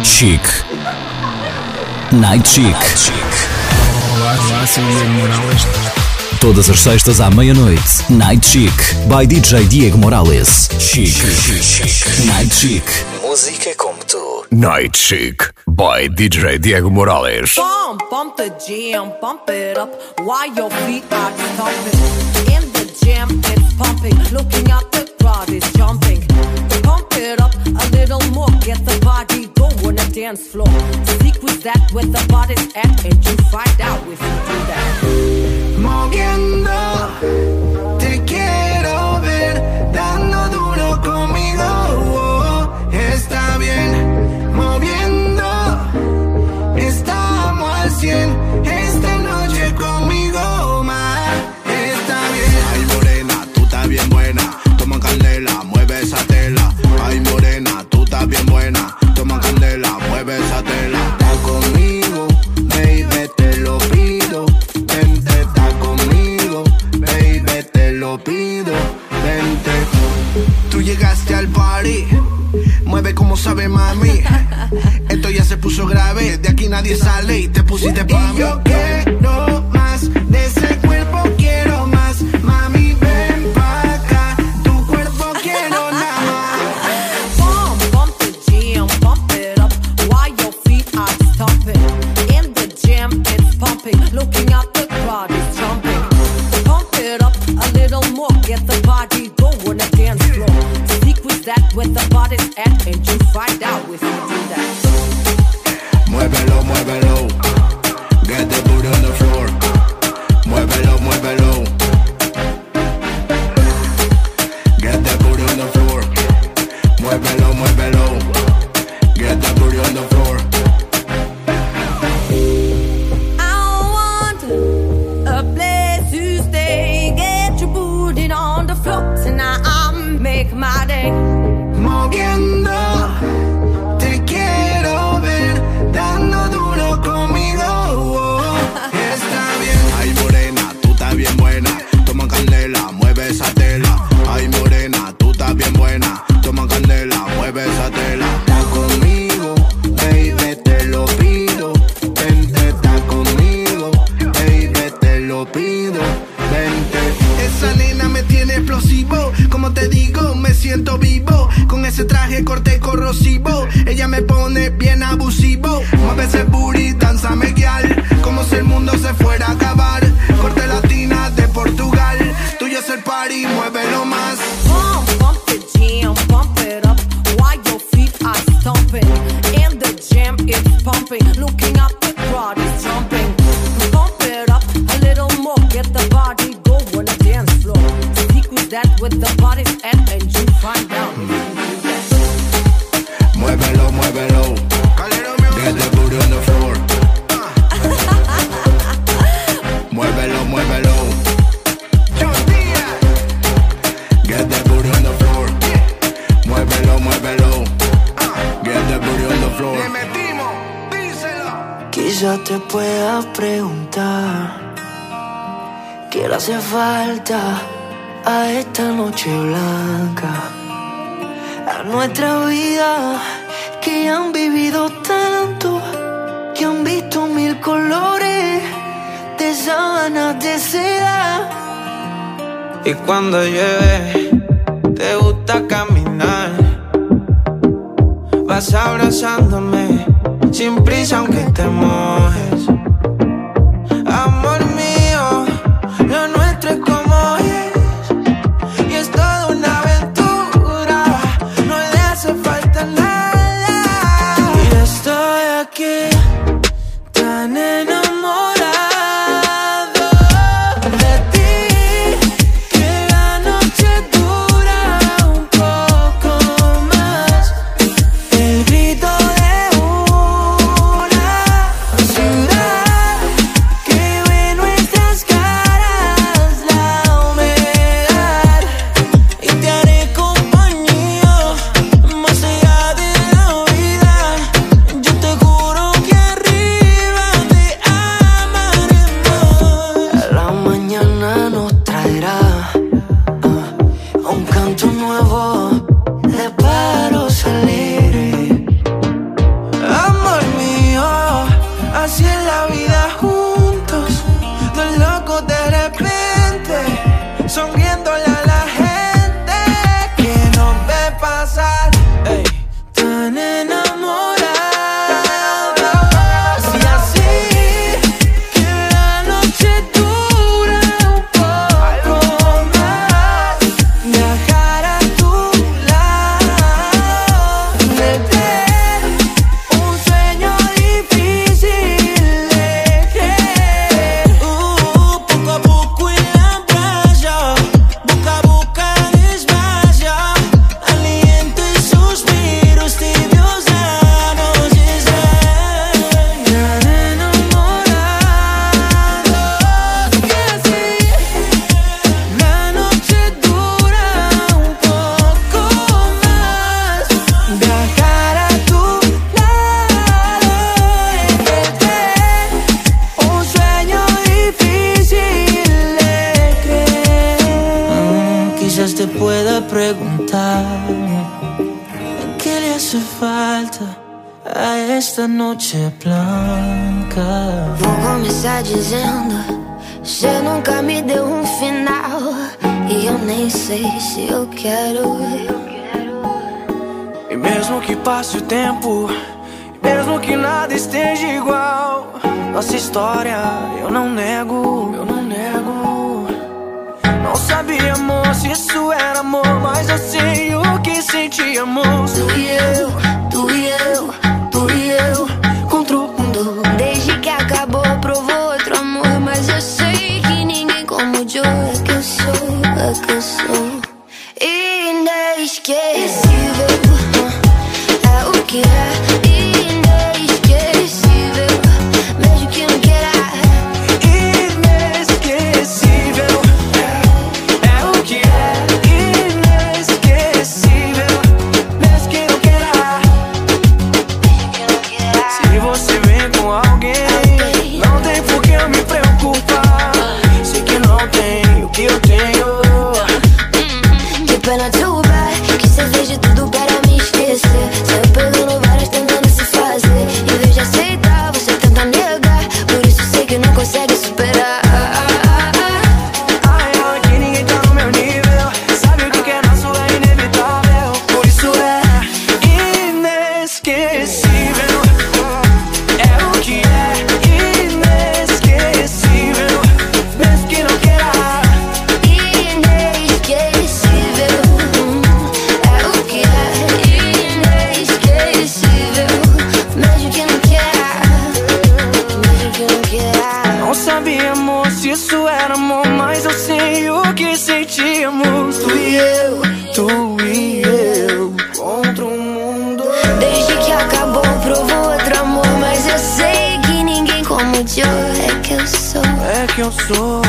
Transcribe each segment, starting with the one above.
Chic. Night Chic. Olá, sou o Diego Morales. Todas as sextas à meia-noite. Night Chic. By DJ Diego Morales. Chic. Night Chic. Música como tu. Night Chic. By DJ Diego Morales. Bump the jam, bump it up while your feet are stomping. In the jam, it's pumping. Looking out, the crowd is jumping. Pump it up a little more. Get the party going on the dance floor. Secrets that where the body's at, and you find out if you do that. Moviendo, te quiero ver, dando duro conmigo. Oh, está bien, moviendo, estamos al 100. Esta noche conmigo más, está bien. Ay morena, tú estás bien buena, toma candela, mueve esa tela. Ay morena, tú estás bien buena, toma candela, mueve esa tela. Está conmigo, baby, te lo pido. Vente, está conmigo, baby, te lo pido. Vente. Tú llegaste al party, mueve como sabe mami. Esto ya se puso grave, de aquí nadie sale y te pusiste pa' mí. Y yo quiero más, de ese cuerpo quiero más. Mami, ven pa' acá, tu cuerpo quiero nada más. Bump the jam, bump it up while your feet are stomping. In the jam, it's pumping. Looking out, the crowd is jumping. Pump it up a little more. Get the party going on the dance floor. Secrets that where the body's at, and you find out if you do that. Muévelo, muévelo, get the booty on the floor. Muévelo, muévelo, get the booty on the floor. Muévelo, muévelo, get the booty on the floor. I want a place to stay. Get your booty on the floor tonight. I'll make my day. Moviendo, te quiero ver, dando duro conmigo. Oh, está bien. Ay morena, tú estás bien buena, toma candela, mueve esa tela. Ay morena, tú estás bien buena, toma candela, mueve esa tela. Está conmigo, baby, te lo pido. Vente, está conmigo, baby, te lo pido. Vente. Esa nena me tiene explosivo, como te digo, me siento vivo. Con ese traje corte corrosivo, ella me pone bien abusivo. Mueve ese booty, danzame guial, como si el mundo se fuera a acabar. Corte latina de Portugal, tuyo es el party, muévelo más. Bump the jam, bump it up while your feet are stomping. In the jam, it's pumping. Looking up, the crowd is jumping. Pump it up a little more. Get the body going on the dance floor. Secrets that with the body's at, and you find out if you do that. Muévelo, muévelo, get the booty on the floor. Muévelo, muévelo, get the booty on the floor. Muévelo, muévelo, get the booty on the floor. Le metimos, díselo. Quizás te puedas preguntar qué le hace falta a esta noche blanca, a nuestra vida, que han vivido tanto, que han visto mil colores de sábanas de seda. Y cuando llueve, te gusta caminar, vas abrazándome sin prisa aunque te mojes. Amor mío, lo nuestro es como es, y es toda una aventura, no le hace falta nada. Y estoy aquí tan enamorado de ti, que la noche dura un poco más. El grito de una ciudad que ve nuestras caras, la humedad, y te haré compañía más allá de la vida. Yo te juro que hace falta a esta noche blanca. Vou começar dizendo: cê nunca me deu um final, e eu nem sei se eu quero. E mesmo que passe o tempo, mesmo que nada esteja igual, nossa história eu não nego, eu não nego. Não sabia, amor, se isso era amor, mas eu sei o que sentíamos. Tu e eu, tu e eu, tu e eu contra o mundo. Desde que acabou, provou outro amor, mas eu sei que ninguém como o Joe. É que eu sou, é que eu sou inesquecível. É o que é inesquecível, mesmo que não queira. Inesquecível, é o que é inesquecível, mesmo que não queira. Se você vem com alguém, não tem por que eu me preocupar. Sei que não tem o que eu tenho. Que pena too bad, que cê fez de tudo para me esquecer. Saiu pegando várias tentando se fazer. Em vez de aceitar, você tenta negar. Por isso sei que não consegue superar. Ai, que ninguém tá no meu nível. Sabe o que é nosso é inevitável. Por isso é inesquecível. É o que é inesquecível, mesmo que não queira. Inesquecível. É o que é inesquecível, mesmo que não queira. Mesmo que não queira. Não sabia, amor, se isso era amor, mas eu sei o que sentíamos. Tu e eu contra o mundo. Desde que acabou, provou outro amor, mas eu sei que ninguém como o Joe. É que eu sou, É que eu sou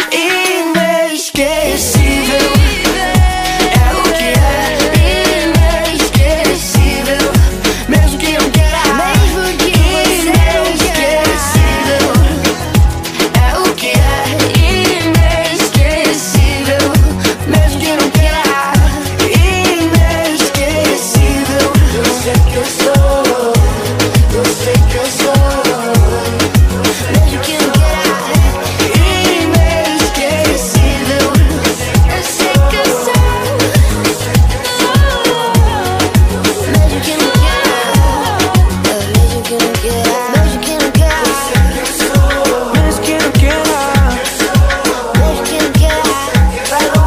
inesquecível. É o que é inesquecível, mesmo que não queira. mesmo que você não queira. É o que é inesquecível, mesmo que não queira. Inesquecível. Eu sei que eu sou, eu sei que eu sou. Mesmo que não queira. Inesquecível. Eu sei que eu sou. Mesmo que não queira. Mesmo que não queira. Mesmo que não queira. Mesmo que não queira. Mesmo que não queira. Vai no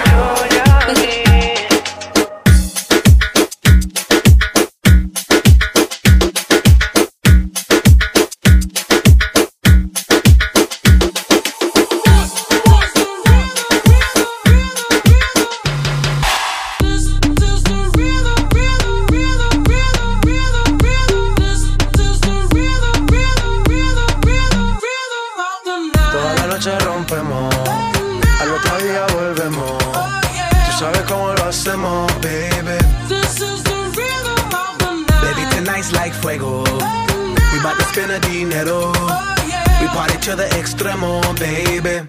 Toda la noche rompemos, al otro día volvemos. Tú sabes cómo lo hacemos, baby. Baby, tonight's like fuego. We bout to spend a dinero. We party to the extremo, baby.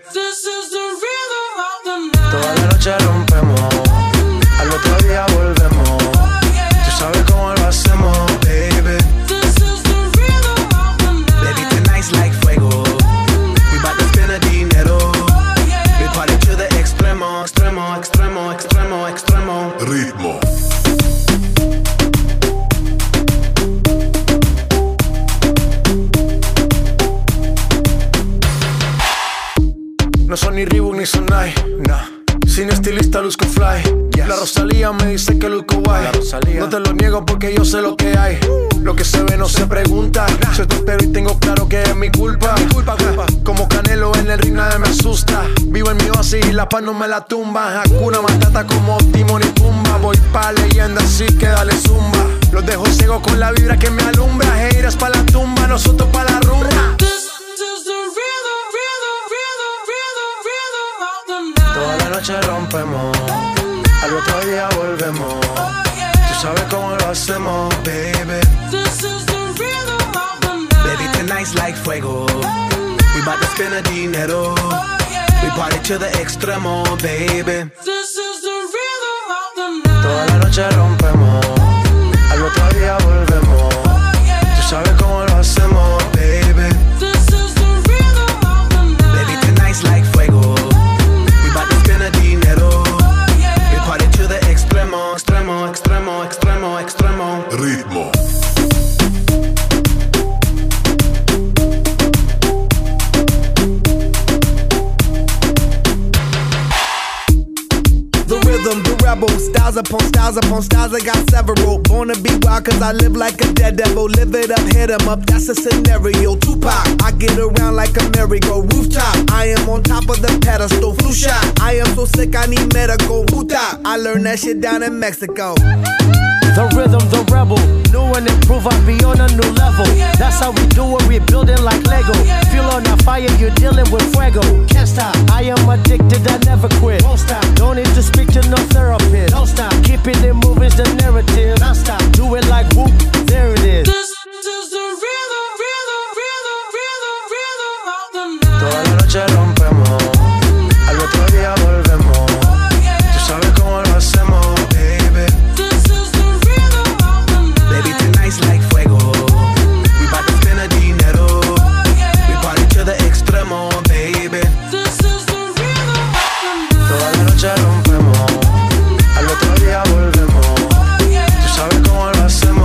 Toda la noche rompemos, al otro día volvemos. Tú sabes cómo lo hacemos, baby. Baby, tonight's like fuego. We bout to spend a dinero. We party to the extremo, extremo, extremo, extremo, extremo. Ritmo. No son ni Reebok ni Sonai, nah. Sin estilista luzco fly, yes. La Rosalía me dice que luzco guay. No te lo niego porque yo sé lo que hay. Lo que se ve no se pregunta. Soy soltero y tengo claro que es mi culpa. Como Canelo en el ring nadie me asusta. Vivo en mi oasis y la paz no me la tumba. Hakuna Matata como Timon y Pumba. Voy pa' leyenda así que dale zumba. Los dejo ciegos con la vibra que me alumbra. Heiras pa' la tumba, nosotros pa' la rumba. Toda la noche rompemos, al otro día volvemos. Tú sabes cómo lo hacemos, baby. Baby, tonight's like fuego. We bout to spend a dinero. We party to the extremo, baby. Toda la noche rompemos, al otro ritmo. The rhythm, the rebel, styles upon styles upon styles, I got several. Born to be wild cause I live like a dead devil. Live it up, hit 'em up, that's a scenario. Tupac, I get around like a merry-go rooftop. I am on top of the pedestal, flu shot. I am so sick, I need medical. Puta, I learned that shit down in Mexico. The rhythm, the rebel, new and improve, I'll be on a new level. That's how we do it, we building like Lego. Feel on a fire, you're dealing with fuego. Can't stop, I am addicted, I never quit. Won't stop, don't need to speak to no therapist. Don't stop, keeping it moving's the narrative. Non stop, do it like whoop, there it is. This is the rhythm, rhythm, rhythm, rhythm, rhythm of the night. Toda la noche rompemos, al otro día volvemos. Tú sabes cómo lo hacemos, baby. Baby, tonight's like fuego. We bout to spend a dinero. We party to the extremo, baby. Toda la noche rompemos, al otro día volvemos. Tú sabes cómo lo hacemos.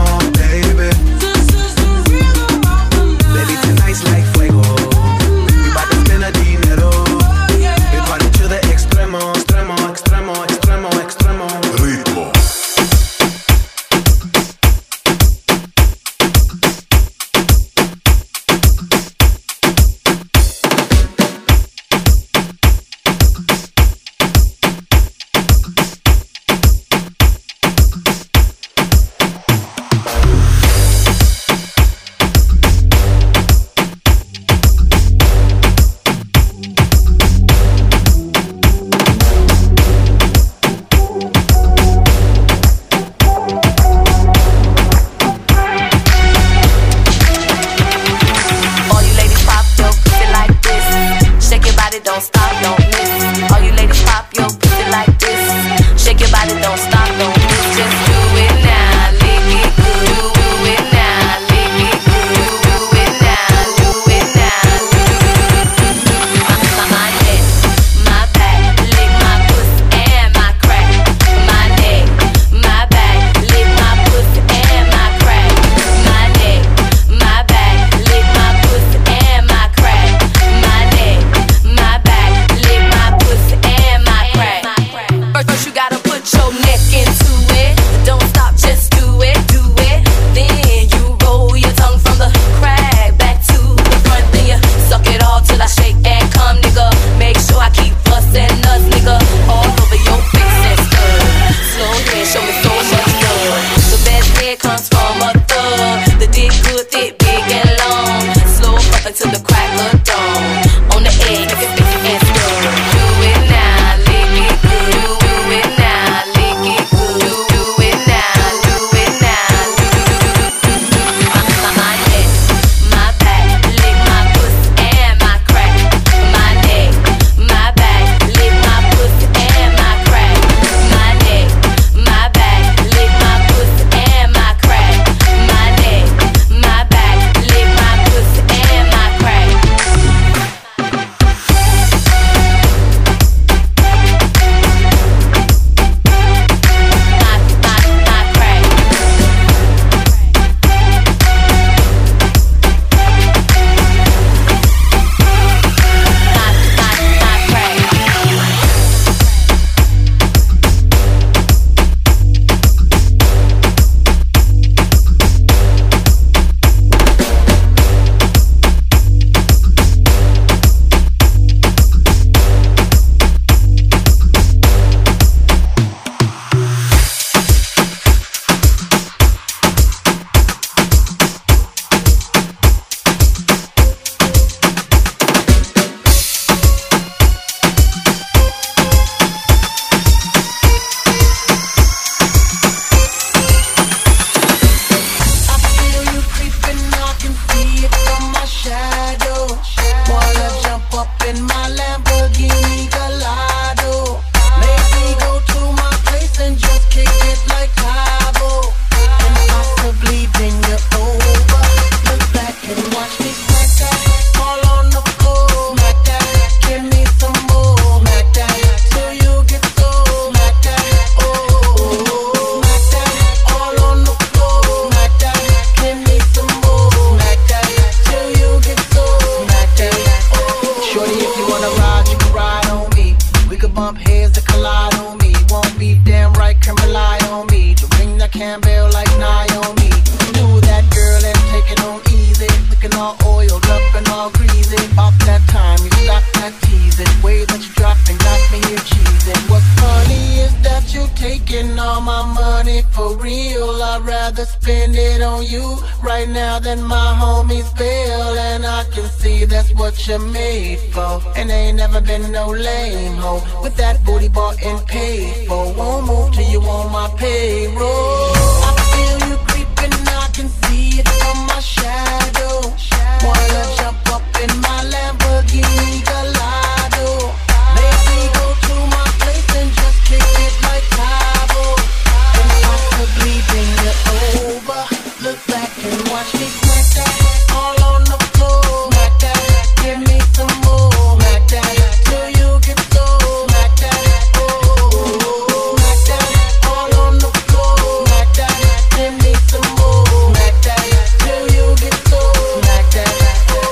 on you right now than my homies feel. And I can see that's what you're made for. And ain't never been no lame hoe with that booty bought and paid for. Won't move till you on my payroll. I feel you creeping, I can see it from my shadow. Wanna jump up in my Lamborghini Gallardo. Maybe go to my place and just kick it like Cabo. And possibly bring it over. Look back and watch me smack that all on the floor. Smack that, give me some more. Smack that till you get so. Smack that, oh. Smack that all on the floor. Smack that, give me some more. Smack that till you get so. Smack that, oh.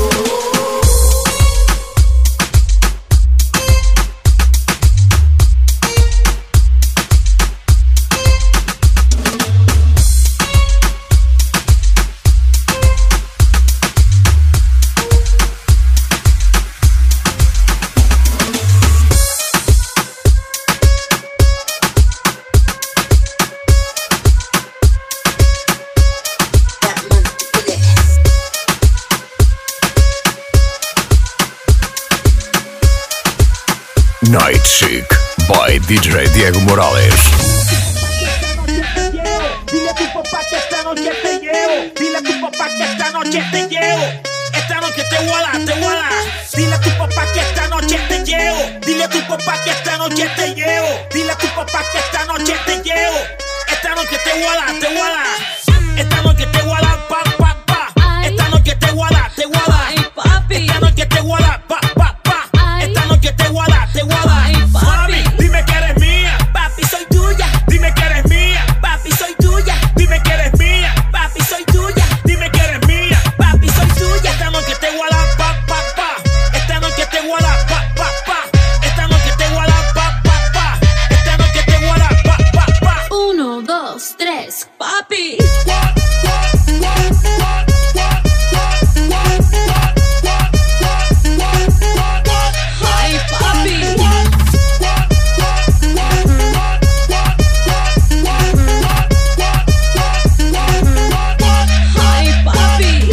Night Chic by DJ Diego Morales. Dile a tu papá que esta noche te llevo. Dile a tu papá que esta noche te llevo. Esta noche te voy a dar, te voy a dar. Dile a tu papá que esta noche te llevo. Dile a tu papá que esta noche te llevo. Dile a tu papá que esta noche te llevo. Esta noche te voy a dar, te voy a dar. Esta noche te voy a dar, pa, pa, pa. Esta noche te voy a dar, te voy a dar. Esta noche te voy a dar, pa, pa, pa. Esta noche te voy a dar, te voy a dar. Mami, dime que eres mía, papi, soy tuya. Dime que eres mía, papi, soy tuya. Dime que eres mía, papi, soy tuya. Dime que eres mía, papi, soy tuya. Esta noche te voy a dar, pa, pa, pa. Esta noche te voy a dar, pa, pa, pa. Esta noche te voy a dar, pa, pa, pa. Esta noche te voy a dar, pa, pa, pa. 1, 2, 3, papi. Ay, papi. Ay, papi.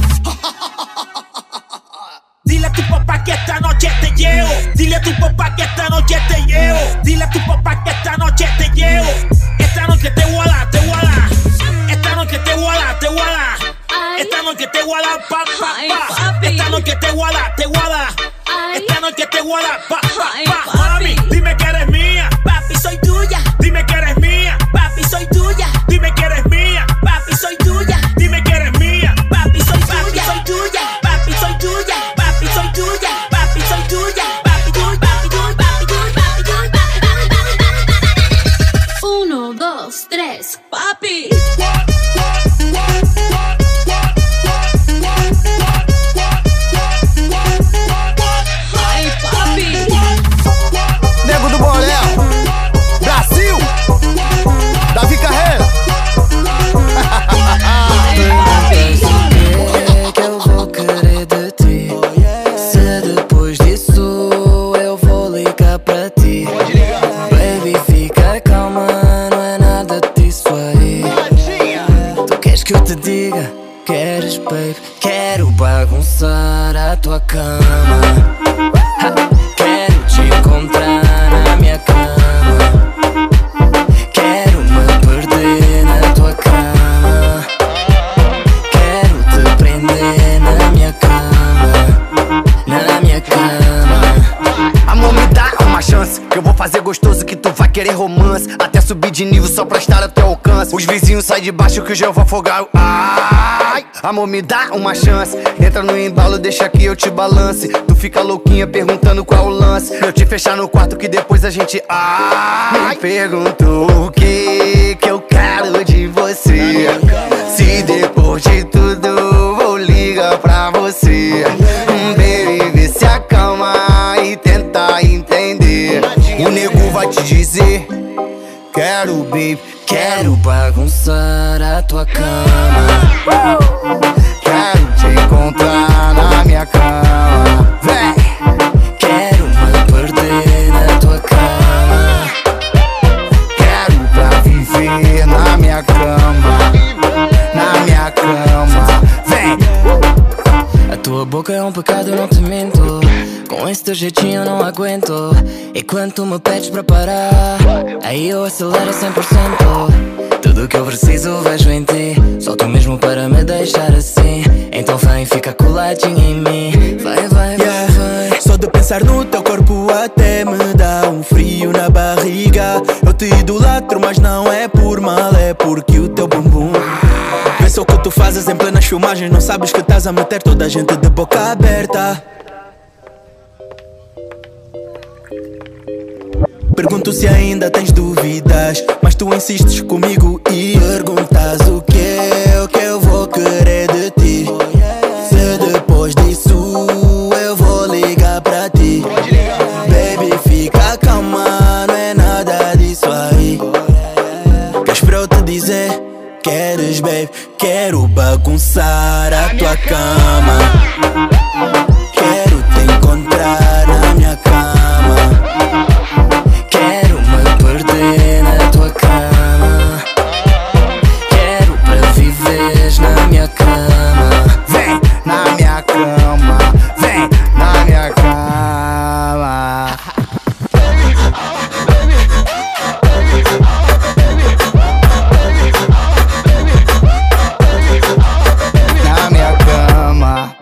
Dile a tu papá que esta noche te llevo. Dile a tu papá que esta noche te llevo. Dile a tu papá que esta noche te llevo. Esta noche te voy a dar, te voy a dar. Esta noche te voy a dar, te voy a dar. Esta noche te voy a dar, pa, pa, pa. Esta noche te voy a dar, te voy a dar. Esta noche te voy a dar, pa, pa, pa. Mami, dime que eres mía, papi, soy tuya. Dime que eres mía, papi, soy tuya. Dime que eres mía, papi, soy tuya. Dime que eres mía, papi, soy tuya. Soy tuya, papi, soy tuya. Papi, soy tuya. Papi, soy tuya. Papi, tuya, papi, tuya, papi, tuya, papi, tuya, papi, papi. 1, 2, 3, papi. Ay, papi. Nego do Borel, Brasil, Davi Carreira. Ay, papi. O que eu vou querer de ti? Se depois disso eu vou ligar pra ti. Baby, fica calma, não é nada disso aí. Tu queres que eu te diga? Queres, baby? Quero bagunçar a tua cama. Quero te encontrar na minha cama. Quero me perder na tua cama. Quero te prender na minha cama. Na minha cama. Amor, me dá uma chance, que eu vou fazer gostoso, que tu vai querer romance. Até subir de nível só pra estar ao teu alcance. Os vizinhos saem de baixo que hoje eu vou afogar. Ai, amor, me dá uma chance. Entra no embalo, deixa que eu te balance. Tu fica louquinha perguntando qual o lance. Eu te fechar no quarto que depois a gente... Ai, me perguntou o que eu quero de você. Se depois de tudo vou ligar pra você. Baby, se acalma e tenta entender. O nego vai te dizer: quero, baby, quero bagunçar a tua cama. Quero te encontrar na minha cama. Vem! Quero me perder na tua cama. Quero pra viver na minha cama. Na minha cama. Vem! A tua boca é um pecado, eu não te minto. Com esse teu jeitinho eu não aguento. E quando tu me pedes pra parar, aí eu acelero 100%. Tudo que eu preciso vejo em ti. Só tu mesmo para me deixar assim. Então vem, fica coladinho em mim. Vai, vai, vai, vai. Só de pensar no teu corpo até me dá um frio na barriga. Eu te idolatro, mas não é por mal, é porque o teu bumbum pensa o que tu fazes em plenas filmagens. Não sabes que estás a meter toda a gente de boca aberta. Pergunto se ainda tens dúvidas, mas tu insistes comigo e perguntas o que eu vou querer de ti. Se depois disso eu vou ligar pra ti. Baby, fica calma, não é nada disso aí. Queres pra eu te dizer? Queres, baby? Quero bagunçar a tua cama. Quero te encontrar na minha cama. Quero me perder na tua cama. Quero para viveres na minha cama. Vem na minha cama. Vem na minha cama. Na minha cama.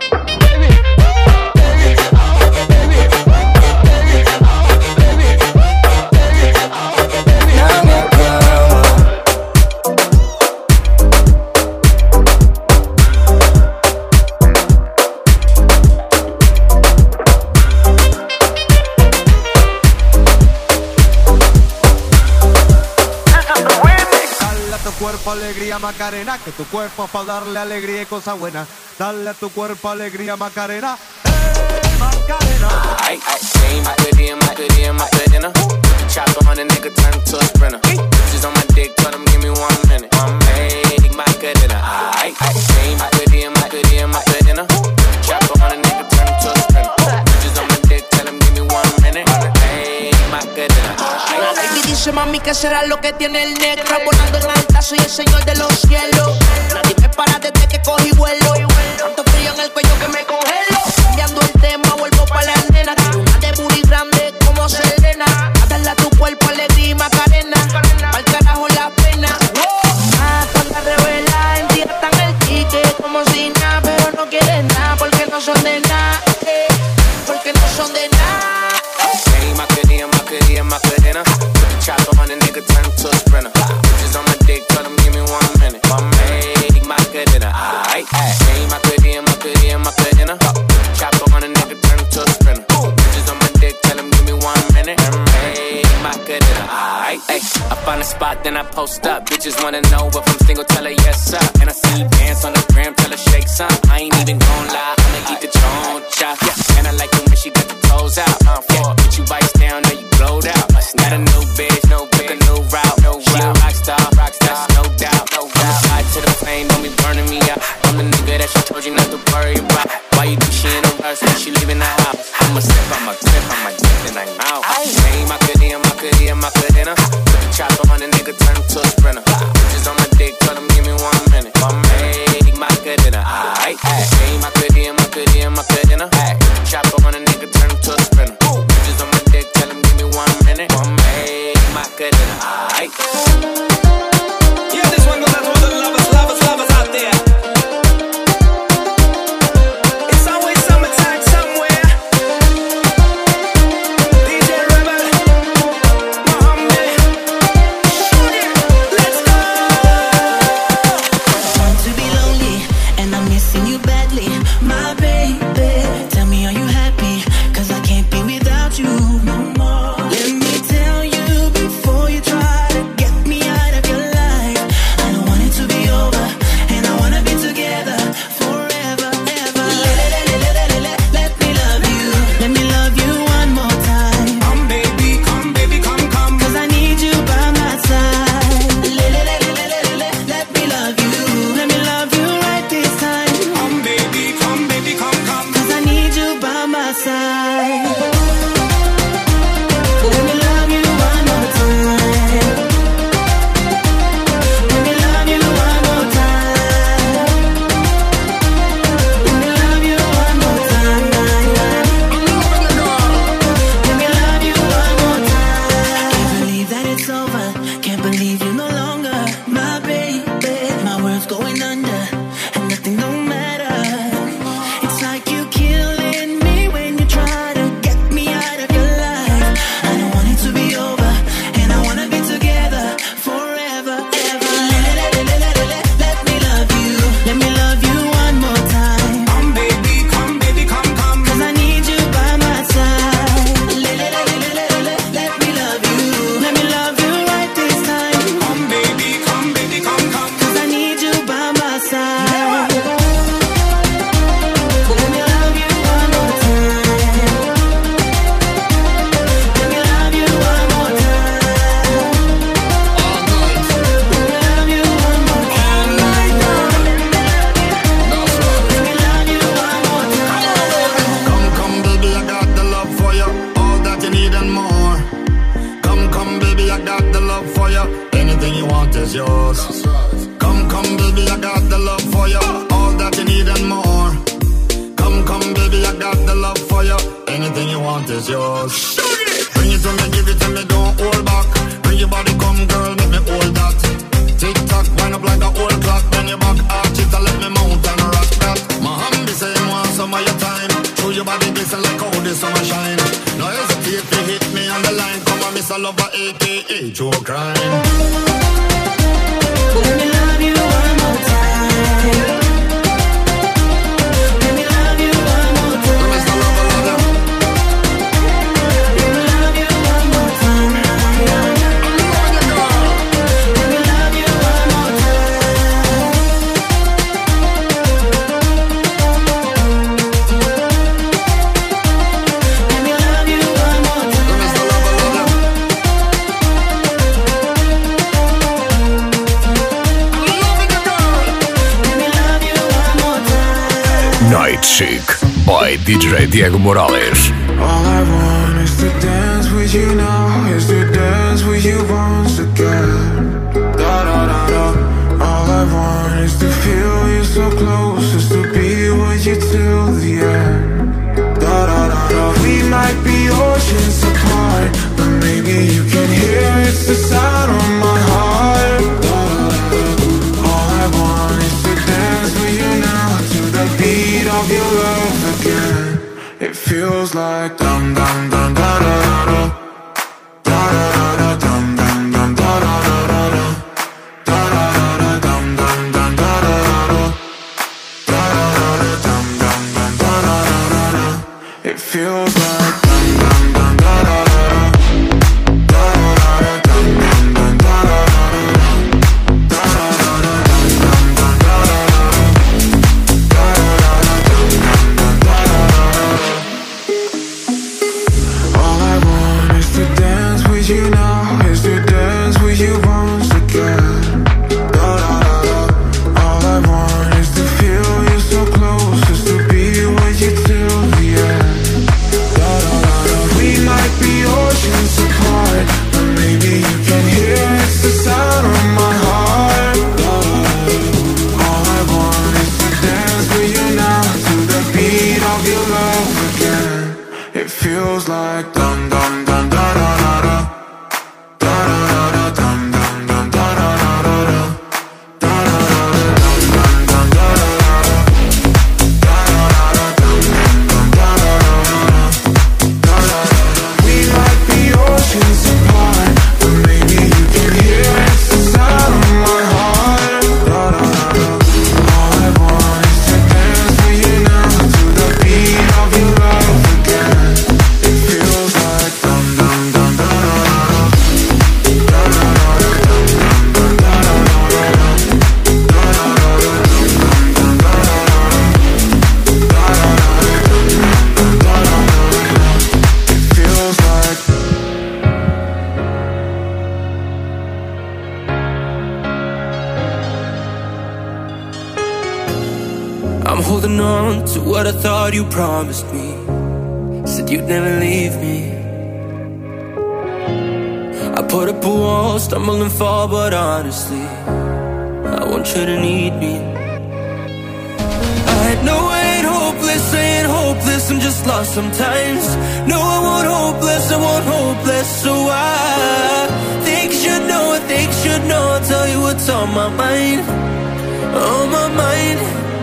Cuerpo alegría Macarena, que tu cuerpo es para darle alegría y cosa buena. Dale a tu cuerpo alegría Macarena, Macarena. Ay, ay, Macarena. Chopper on a nigga, turn to a sprinter. Bitches on my dick, tell them give me 1 minute. Hey, Macarena. Ay, ay, Macarena. Chopper on a nigga, turn to a sprinter. Bitches on my dick, tell them give me 1 minute. Hey, Macarena. Baby dice mami que será lo que tiene el negro. Volando en alta, soy el señor de los cielos. Nadie me para desde que cogí vuelo. Tanto frío en el cuello que me congelo. Cambiando el tema, vuelvo pa' la nena. Quiero una de booty grande como Selena. A darle a tu cuerpo alegría y Macarena. Pa'l carajo la pena. Cuando revela en ti están el ticket como si nada, pero no quieren nada porque no son de nada. Porque no son de nada. Hey, Macarena. Chopper on a nigga, turn to a sprinter. Bitches on my dick, tell them give me 1 minute. Hey, Macarena. Ay, ay, hey, Macarena. Chopper on a nigga, turn to a sprinter. Bitches on my dick, tell them give me 1 minute. Hey, Macarena. Ay, ay, I find a spot, then I post up. Bitches wanna know if I'm single, tell her yes, sir. And I see you dance on the gram, tell her shake some. I ain't even gon' lie, I'ma eat the choncha. Yeah, and I like it when she got the toes out. Yeah, get you bites down, now you glowed out. Got a new bitch, took a new route. She a rock star, that's no doubt. On the side to the flame, don't be burning me out. I'm the nigga that she told you not to worry about. Why you think she in a rush when she leaving the house? I'ma sip, I'ma dip, then I'm out. Hey, Macarena. Put the chopper on a nigga, turn to a sprinter. Bitches on my dick, tell them give me 1 minute. Hey, Macarena. Ay, ay, hey, Macarena. Chopper on a nigga, turn to a sprinter. Bitches on my dick, tell them give me 1 minute. Hey, Macarena. Ay. Yeah, this one goes out to all the lovers out there. It's always summertime somewhere. under, and nothing don't matter. It's like you killing me when you try to get me out of your life. I don't want it to be over, and I wanna be together forever, ever. Let me love you. Let me love you one more time. Come baby, come baby, come, come. 'Cause I need you by my side. Let me love you. Let me love you right this time. Come baby, come baby, come, come. 'Cause I need you by my side. Let me love you one more time. Let me love you one more time. Let me love you one more time. Let me love you one more time. Come, come, baby, I got the love for you. All that you need and more. Come, come, baby, I got the love for you. Anything you want is yours. Come, come, baby, I got the love for you. All that you need and more. Come, come, baby, I got the love for you. Anything you want is yours. Bring it to me, give it to me, don't hold back. Bring your body, come, girl, let me hold that. Tick tock, wind up like a old clock. Bend your back, arch it, and let me mount and rock that. My humby say you want some of your time. Show your body glisten like how the summer shine. No hesitate to hit me on the line. Come on, Mr. Lover, a.k.a. Joe Crime. Let me love you one more time. Let me love you one more time. Mr. Lover, lover. Let me love you one more time. Let me love you one more time. Let me love you one more time. Mr. Lover, lover. Let me love you one more time. Night Chic by DJ Diego Morales. All I want is to dance with you now, is to dance with you once again. Da da da da. All I want is to feel you so close, is to be with you till the end. Da da da da. We might be oceans apart, but maybe you can hear it's the sound of my heart. Da da da da. All I want is to dance with you now, to the beat of your love again. It feels like dum dum dum da da da da. Da da da da dum dum dum da da da da da. Da da da da dum dum dum da da da da. Da da da da dum dum dum da da da da da. It feels like dum dum dum da da da da. Da da da da dum dum dum da da da da da. Da da da da dum dum dum da da da da. Da da da da dum dum dum da da da da. All I want is to dance with you now, is to dance with you once again. Da da da da. All I want is to feel you so close, is to be with you till the end. Da da da da. We might be oceans apart, but maybe you can hear it's the sound of my heart. Da da da da. All I want is to dance with you now, to the beat of your love again. It feels like dum dum dum da da da da. Da da da da dum dum dum da da da da da. Da da da da dum dum dum da da da da. Da da da da dum dum dum da da da da. Da da da da. We might be oceans apart, but maybe you can hear it's the sound of my heart. Da da da da. All I want is to dance with you now, to the beat of your love again. It feels like dum dum dum da da da da. Da da da da dum dum dum da da da da da. Da da da da dum dum dum da da da da. Da da da da dum dum dum da da da da. It feels like. I'm holding on to what I thought you promised me. Said you'd never leave me. I put up a wall, stumble and fall, but honestly, I want you to need me. I know I ain't hopeless, I ain't hopeless, I'm just lost sometimes. No, I won't hopeless, I won't hopeless. So I think you should know, I think you should know. I'll tell you what's on my mind. on my mind.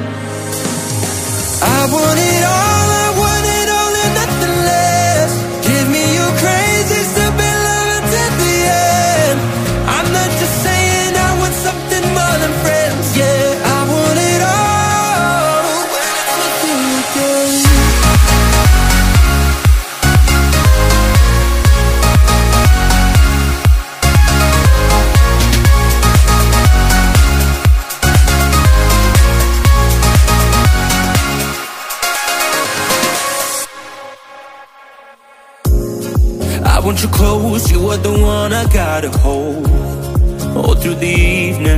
I want it all, I want it all and nothing less. Give me your crazy, stupid love until the end. I'm not just saying I want something more than friends. Yeah, I want it all when it's with you again. I want you close, you are the one I gotta hold all through the evening.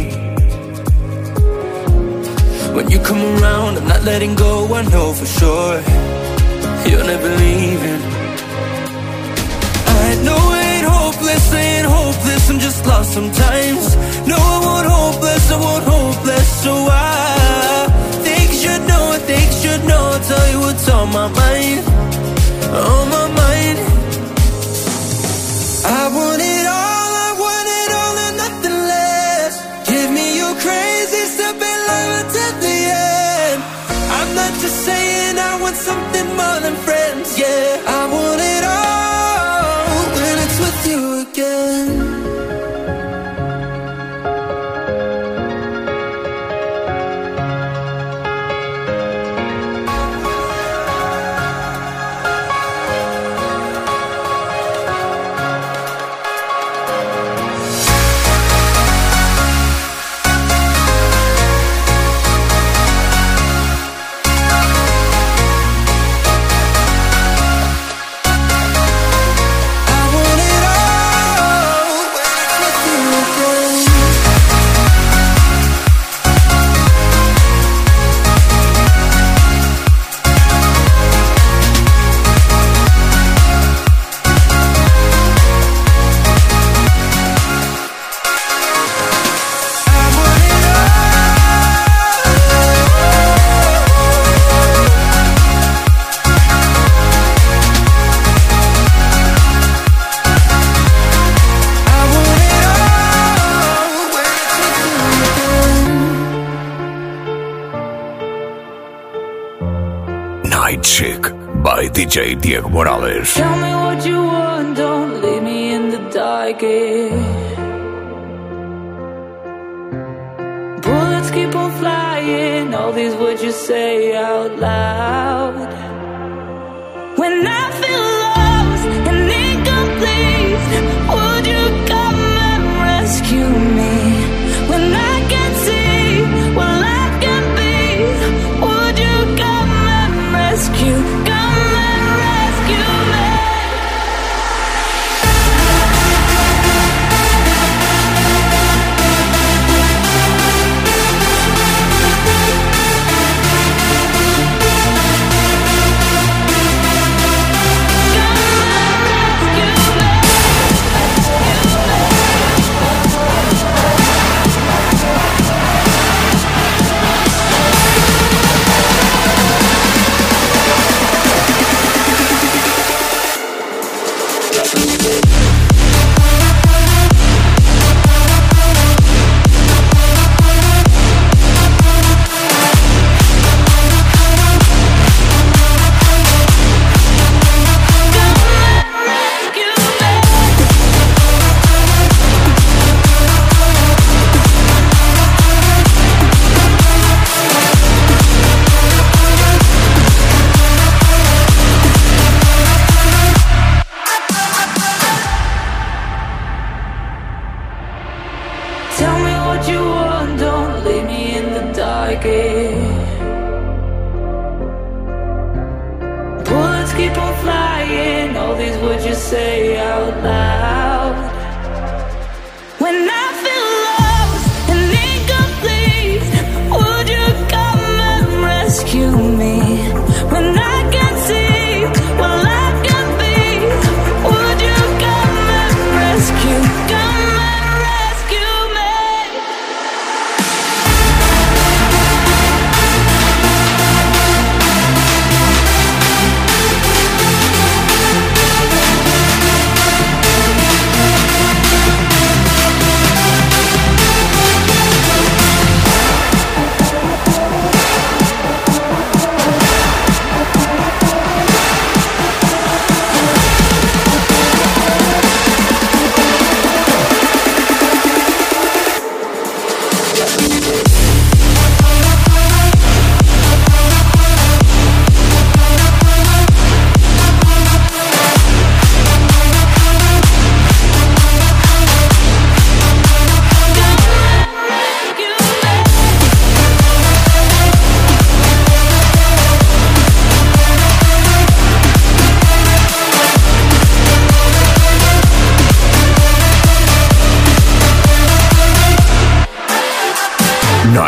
When you come around, I'm not letting go, I know for sure you're never leaving. I know I ain't hopeless, I'm just lost sometimes. No, I won't hopeless, so I think you should know, I'll tell you what's on my mind, on my mind. I want it all and nothing less. Give me your crazy, stupid love until the end. I'm not just saying I want something more than friends. Yeah, I want it all when it's with you again. Night Chick by DJ Diego Morales. Tell me what you want, don't leave me in the dark. Bullets keep on flying, all these words you say out loud. When I feel lost and incomplete, would you come and rescue me? When I can't see what life can be, would you come and rescue? Come and rescue me. Tell me what you want, don't leave me in the dark. Bullets keep on flying, all these words you say out loud. When I feel lost and incomplete, would you come and rescue me? When I can't see what life can be, would you come and rescue? Come and rescue me.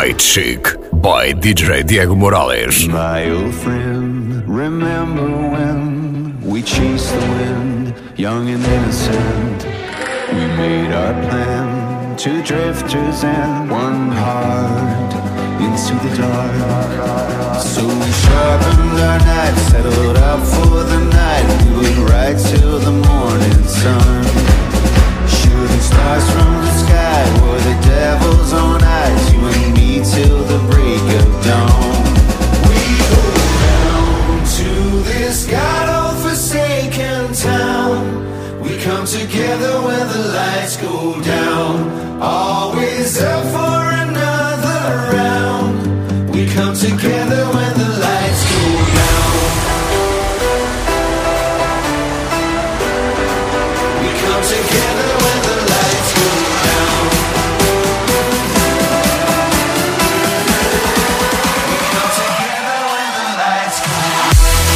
Night Chic by DJ Diego Morales. My old friend, remember when we chased the wind, young and innocent. We made our plan, two drifters and one heart into the dark. So we sharpened our knives, settled up for the night. We would ride till the morning sun. Shooting stars from the sky were the devil's own eyes. You and me till the break of dawn. We go down to this god-forsaken town. We come together when the lights go down. Always up for another round. We come together when the lights go down. We come together when the lights go down. We come together when the lights go down.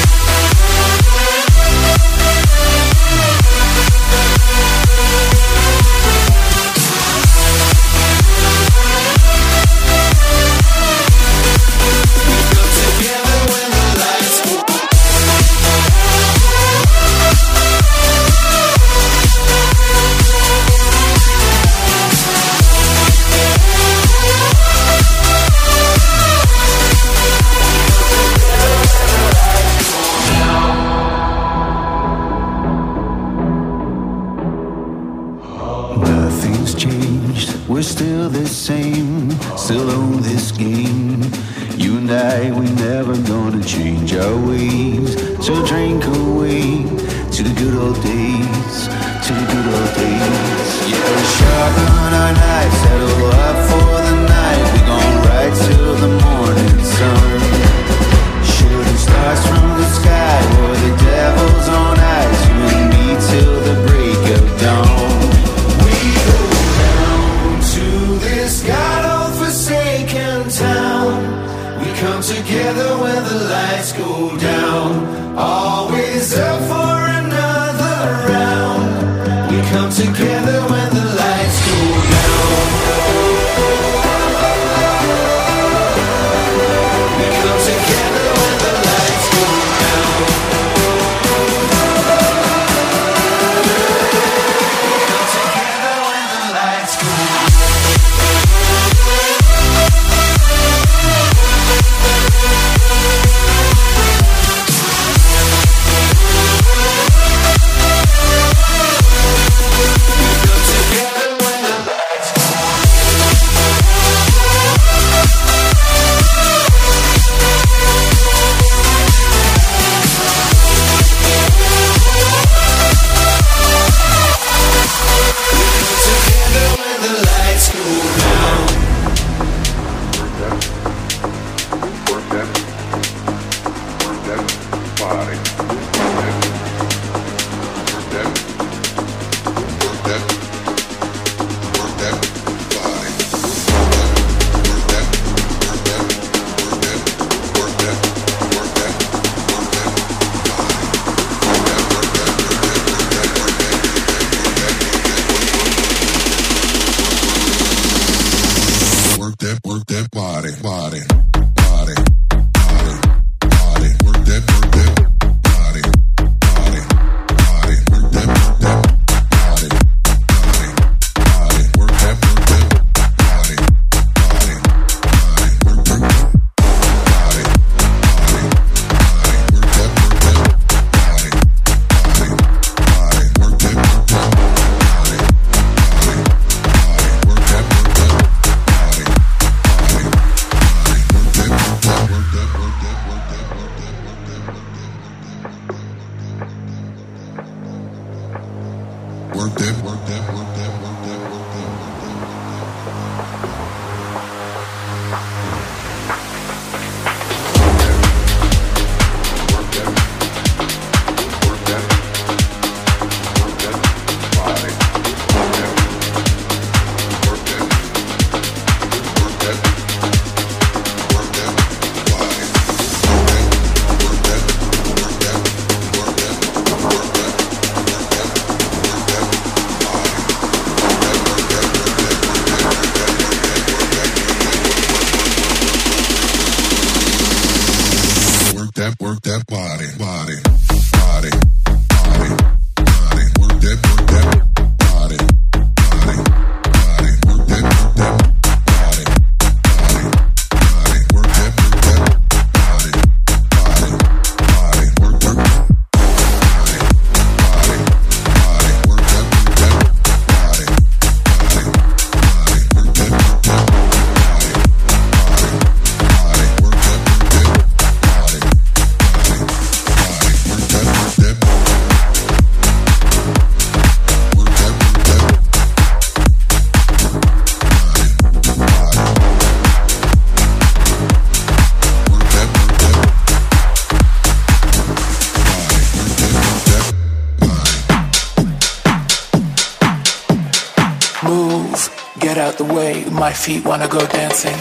Nothing's changed, we're still the same, still own this game. You and I, we never gonna change our ways. So drink away to the good old days, to the good old days. Yeah, we sharpen our knives, settle up for the night. We gon' ride till the morning sun. Shooting stars from the sky were the devil's own eyes. You and me till the break of dawn. This god-forsaken town. We come together when the lights go down. Always up for another round. We come together when the lights go down. We come together when the lights go down. We come together when the lights go down. body, body, body, body, body. Work that body, body, body. Work that body, body, body. Work that body, body, body. Work that body, body, body. Work that body, body, body. Work that body, Move, get out the way, my feet wanna go dancing.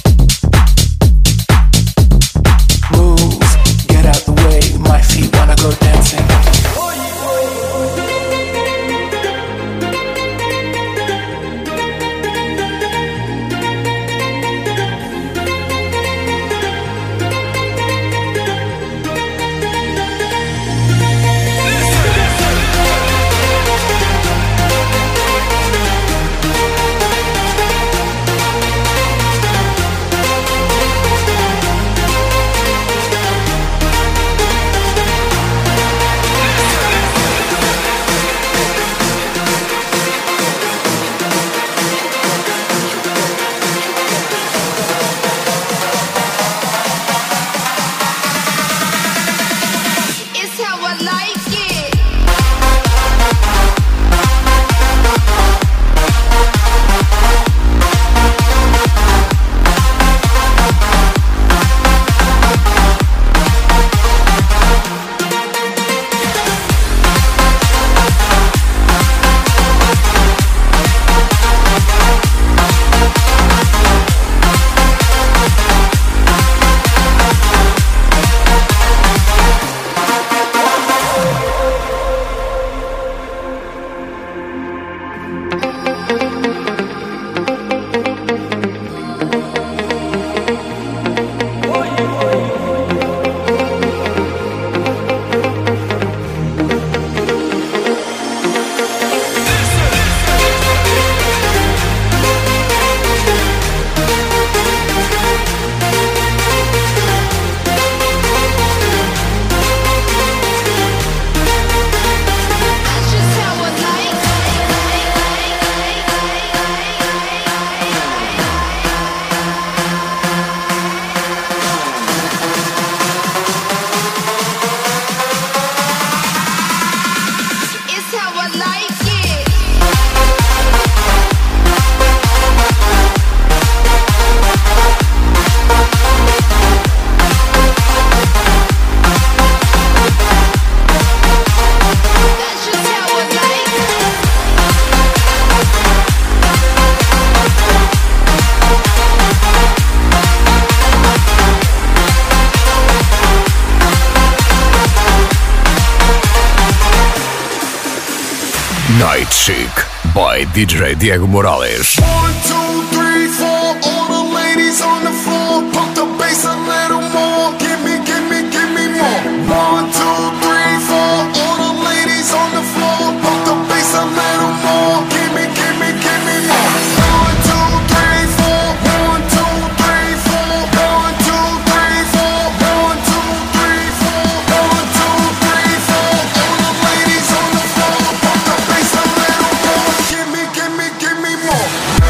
My feet wanna go Night Chic by DJ Diego Morales. 1, 2, 3, 4, all the ladies on the floor, pump the bass a little more. Give me more. 1, 2, 3, 4, all the ladies on the floor, pump the bass a little more. Give me more. 1, 2, 3, 4, 1, 2, 3, 4, 1, 2, 3, 4, 1, 2, 3, 4, 1, 2, 3, 4. All the ladies on the floor, pump the bass a little more. Give me more.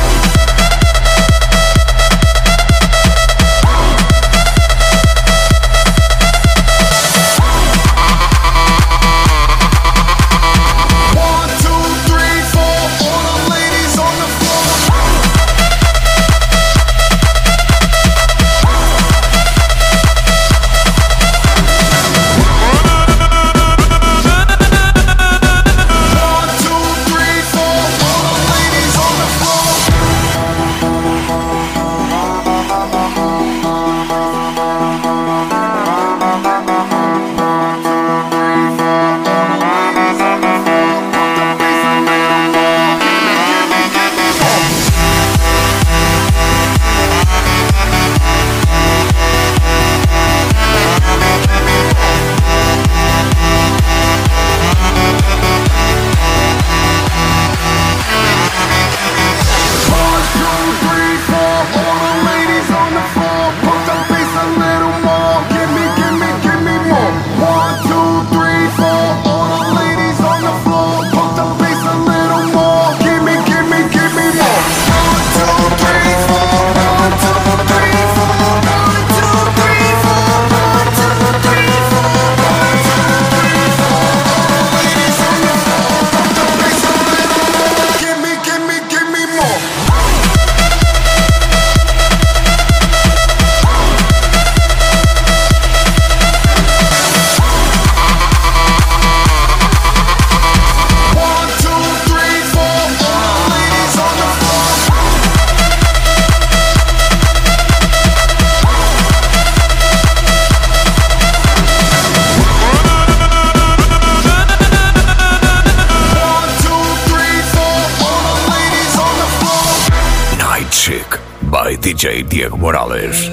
By DJ Diego Morales.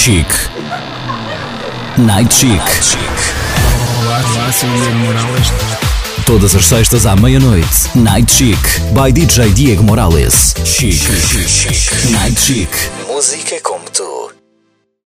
Chic. Night Chic. Olá, sou o Diego Morales. Todas as sextas à meia-noite. Night Chic. By DJ Diego Morales. Chic. Night Chic. Música como tu.